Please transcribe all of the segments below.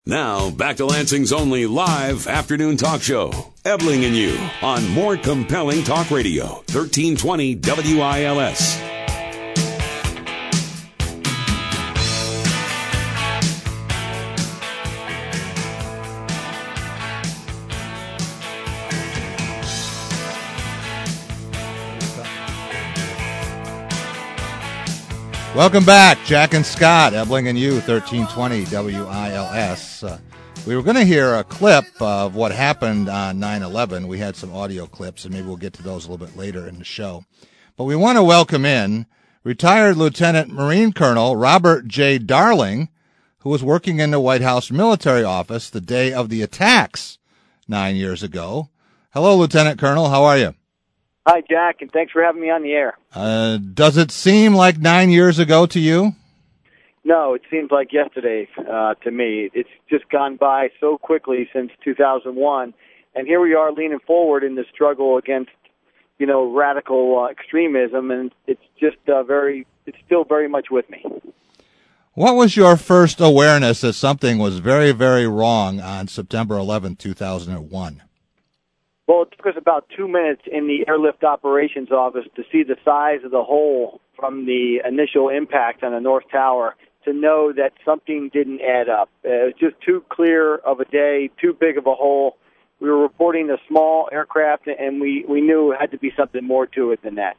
Now, back to Lansing's only live afternoon talk show, Ebling and You, on More Compelling Talk Radio, 1320 WILS. Welcome back, Jack and Scott, Ebling and You, 1320 WILS. We were going to hear a clip of what happened on 9/11. We had some audio clips, and maybe we'll get to those a little bit later in the show. But we want to welcome in retired Lieutenant Marine Colonel Robert J. Darling, who was working in the White House military office the day of the attacks 9 years ago. Hello, Lieutenant Colonel. How are you? Hi, Jack, and thanks for having me on the air. Does it seem like 9 years ago to you? No, it seems like yesterday to me. It's just gone by so quickly since 2001, and here we are leaning forward in the struggle against, radical extremism, and it's just it's still very much with me. What was your first awareness that something was very, very wrong on September 11, 2001? Well, it took us about 2 minutes in the airlift operations office to see the size of the hole from the initial impact on the North Tower to know that something didn't add up. It was just too clear of a day, too big of a hole. We were reporting a small aircraft, and we knew it had to be something more to it than that.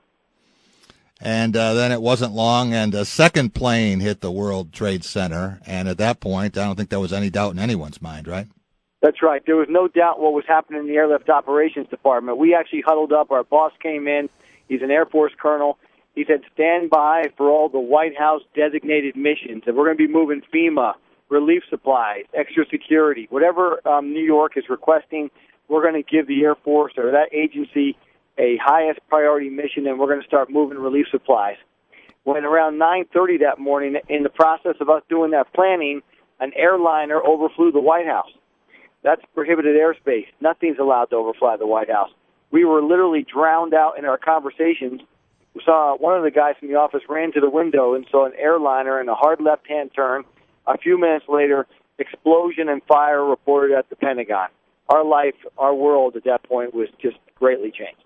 And then it wasn't long, and a second plane hit the World Trade Center. And at that point, I don't think there was any doubt in anyone's mind, right? That's right. There was no doubt what was happening in the Airlift Operations Department. We actually huddled up. Our boss came in. He's an Air Force colonel. He said, stand by for all the White House designated missions. And we're going to be moving FEMA, relief supplies, extra security. Whatever New York is requesting, we're going to give the Air Force or that agency a highest priority mission, and we're going to start moving relief supplies. When around 9:30 that morning, in the process of us doing that planning, an airliner overflew the White House. That's prohibited airspace. Nothing's allowed to overfly the White House. We were literally drowned out in our conversations. We saw one of the guys from the office ran to the window and saw an airliner in a hard left-hand turn. A few minutes later, explosion and fire reported at the Pentagon. Our life, our world at that point was just greatly changed.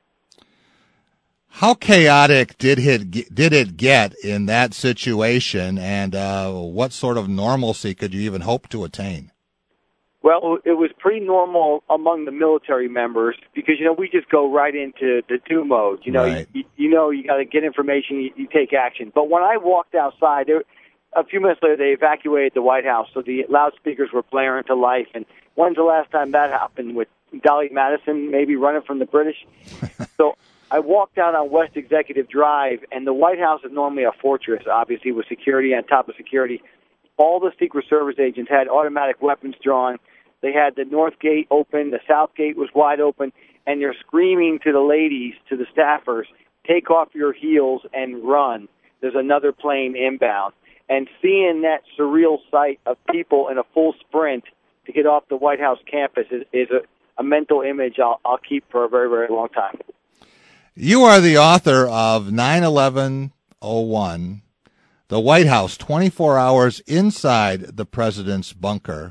How chaotic did it get in that situation, and what sort of normalcy could you even hope to attain? Well, it was pretty normal among the military members because, we just go right into the do mode. Right. You got to get information, you take action. But when I walked outside, a few minutes later, they evacuated the White House, so the loudspeakers were blaring to life. And when's the last time that happened with Dolly Madison maybe running from the British? So I walked out on West Executive Drive, and the White House is normally a fortress, obviously, with security on top of security. All the Secret Service agents had automatic weapons drawn. They had the North Gate open, the South Gate was wide open, and they're screaming to the ladies, to the staffers, take off your heels and run. There's another plane inbound. And seeing that surreal sight of people in a full sprint to get off the White House campus is a mental image I'll keep for a very, very long time. You are the author of 9/11/01, the White House, 24 hours inside the president's bunker.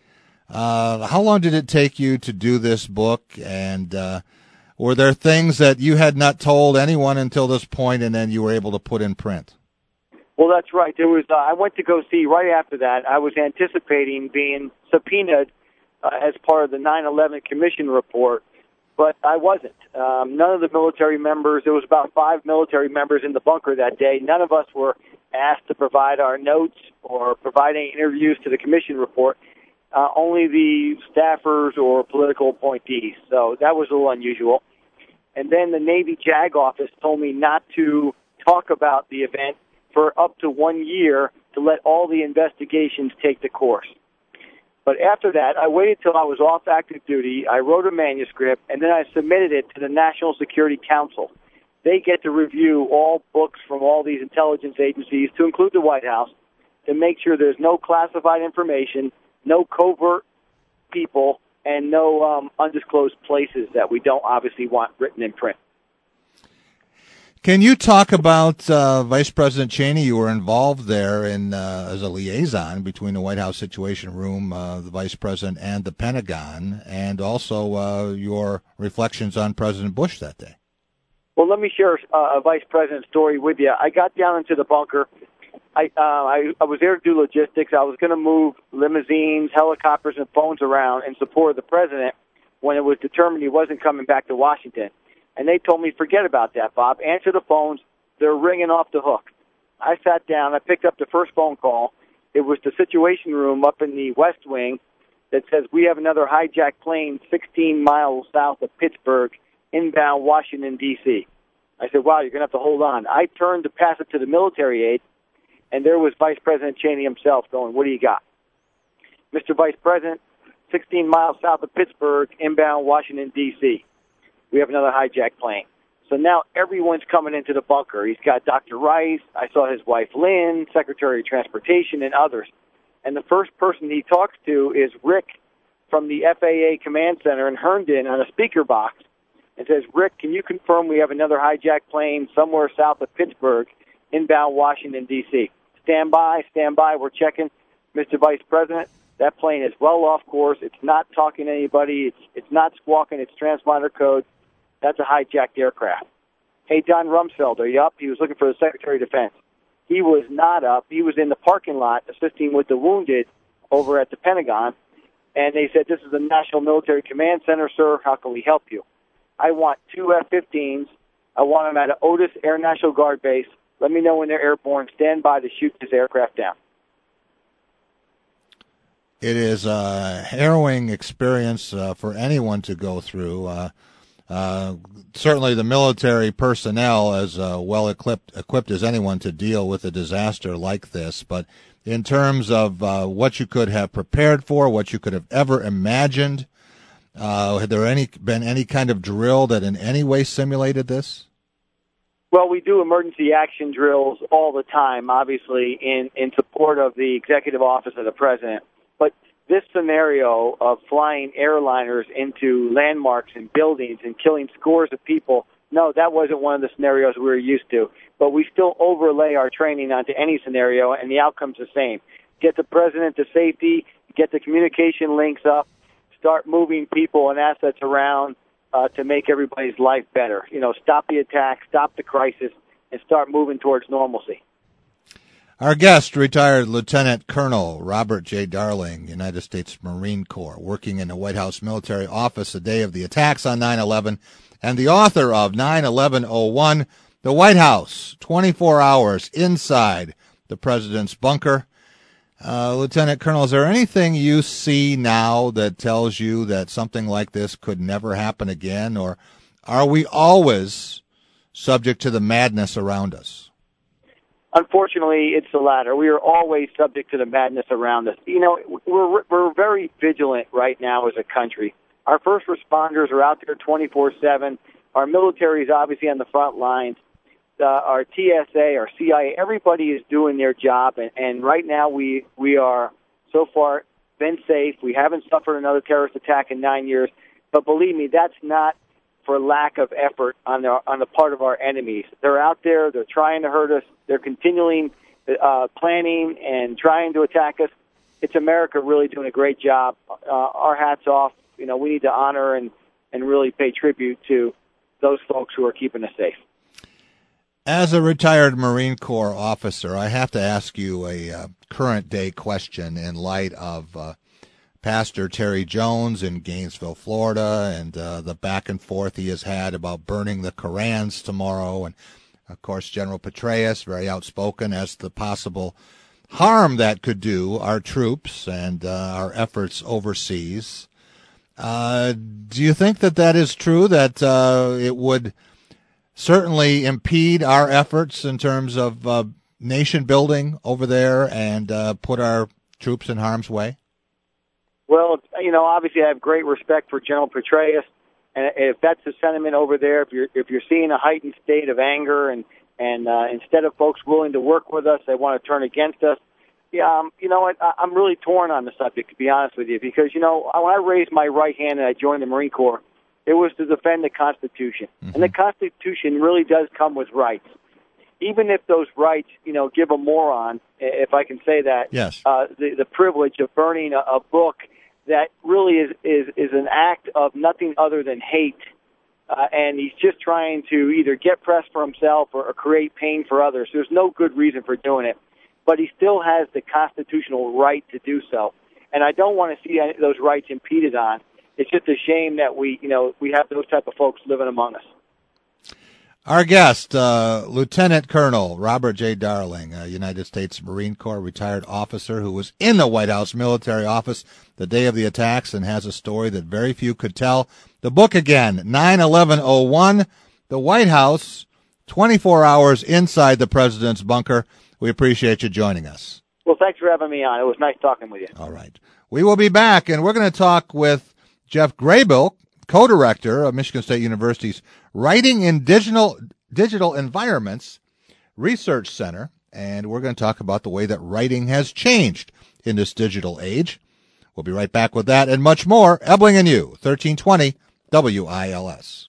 How long did it take you to do this book, and were there things that you had not told anyone until this point and then you were able to put in print? Well, that's right. There was. I went to go see right after that. I was anticipating being subpoenaed as part of the 9/11 Commission report, but I wasn't. None of the military members, there was about 5 military members in the bunker that day. None of us were asked to provide our notes or provide any interviews to the Commission report. Only the staffers or political appointees. So that was a little unusual. And then the Navy JAG office told me not to talk about the event for up to 1 year to let all the investigations take the course. But after that, I waited till I was off active duty. I wrote a manuscript, and then I submitted it to the National Security Council. They get to review all books from all these intelligence agencies, to include the White House, to make sure there's no classified information, no covert people, and no undisclosed places that we don't obviously want written in print. Can you talk about Vice President Cheney? You were involved there as a liaison between the White House Situation Room, the Vice President, and the Pentagon, and also your reflections on President Bush that day. Well, let me share a Vice President story with you. I got down into the bunker. I was there to do logistics. I was going to move limousines, helicopters, and phones around in support of the President when it was determined he wasn't coming back to Washington. And they told me, forget about that, Bob. Answer the phones. They're ringing off the hook. I sat down. I picked up the first phone call. It was the Situation Room up in the West Wing that says, we have another hijacked plane 16 miles south of Pittsburgh, inbound Washington, D.C. I said, wow, you're going to have to hold on. I turned to pass it to the military aide, and there was Vice President Cheney himself going, what do you got? Mr. Vice President, 16 miles south of Pittsburgh, inbound Washington, D.C. We have another hijacked plane. So now everyone's coming into the bunker. He's got Dr. Rice. I saw his wife, Lynn, Secretary of Transportation, and others. And the first person he talks to is Rick from the FAA Command Center in Herndon on a speaker box and says, Rick, can you confirm we have another hijacked plane somewhere south of Pittsburgh, inbound Washington, D.C.? Stand by, we're checking. Mr. Vice President, that plane is well off course. It's not talking to anybody. It's not squawking. It's transponder code. That's a hijacked aircraft. Hey, Don Rumsfeld, are you up? He was looking for the Secretary of Defense. He was not up. He was in the parking lot assisting with the wounded over at the Pentagon. And they said, this is the National Military Command Center, sir. How can we help you? I want 2 F-15s. I want them at Otis Air National Guard Base. Let me know when they're airborne. Stand by to shoot this aircraft down. It is a harrowing experience for anyone to go through. Certainly the military personnel as well equipped as anyone to deal with a disaster like this. But in terms of what you could have prepared for, what you could have ever imagined, had there been any kind of drill that in any way simulated this? Well, we do emergency action drills all the time, obviously, in support of the Executive Office of the President. But this scenario of flying airliners into landmarks and buildings and killing scores of people, no, that wasn't one of the scenarios we were used to. But we still overlay our training onto any scenario, and the outcome's the same. Get the President to safety, get the communication links up, start moving people and assets around to make everybody's life better. You know, stop the attack, stop the crisis, and start moving towards normalcy. Our guest, retired Lieutenant Colonel Robert J. Darling, United States Marine Corps, working in the White House Military Office the day of the attacks on 9/11, and the author of 9/11-01, The White House, 24 Hours Inside the President's Bunker. Lieutenant Colonel, is there anything you see now that tells you that something like this could never happen again, or are we always subject to the madness around us? Unfortunately, it's the latter. We are always subject to the madness around us. You know, we're very vigilant right now as a country. Our first responders are out there 24/7. Our military is obviously on the front lines. Our TSA, our CIA, everybody is doing their job, and right now we are so far been safe. We haven't suffered another terrorist attack in 9 years, but believe me, that's not for lack of effort on the part of our enemies. They're out there. They're trying to hurt us. They're continuing planning and trying to attack us. It's America really doing a great job. Our hats off. You know, we need to honor and really pay tribute to those folks who are keeping us safe. As a retired Marine Corps officer, I have to ask you a current-day question in light of Pastor Terry Jones in Gainesville, Florida, and the back and forth he has had about burning the Korans tomorrow. And, of course, General Petraeus, very outspoken as to the possible harm that could do our troops and our efforts overseas. Do you think that is true, that it would certainly impede our efforts in terms of nation building over there and put our troops in harm's way? Well, you know, obviously I have great respect for General Petraeus, and if that's the sentiment over there, if you're seeing a heightened state of anger and instead of folks willing to work with us, they want to turn against us. Yeah, you know what? I'm really torn on the subject, to be honest with you, because, you know, when I raised my right hand and I joined the Marine Corps, It was to defend the Constitution. Mm-hmm. And the Constitution really does come with rights. Even if those rights, give a moron, if I can say that, yes, the privilege of burning a book that really is an act of nothing other than hate, and he's just trying to either get press for himself or create pain for others. There's no good reason for doing it, but he still has the constitutional right to do so, and I don't want to see those rights impeded on. It's just a shame that we have those type of folks living among us. Our guest, Lieutenant Colonel Robert J. Darling, a United States Marine Corps retired officer who was in the White House military office the day of the attacks and has a story that very few could tell. The book again, 9/11/01, the White House, 24 hours inside the president's bunker. We appreciate you joining us. Well, thanks for having me on. It was nice talking with you. All right. We will be back, and we're going to talk with Jeff Graybill, co-director of Michigan State University's Writing in Digital Environments Research Center, and we're going to talk about the way that writing has changed in this digital age. We'll be right back with that and much more. Ebling and You, 1320 WILS.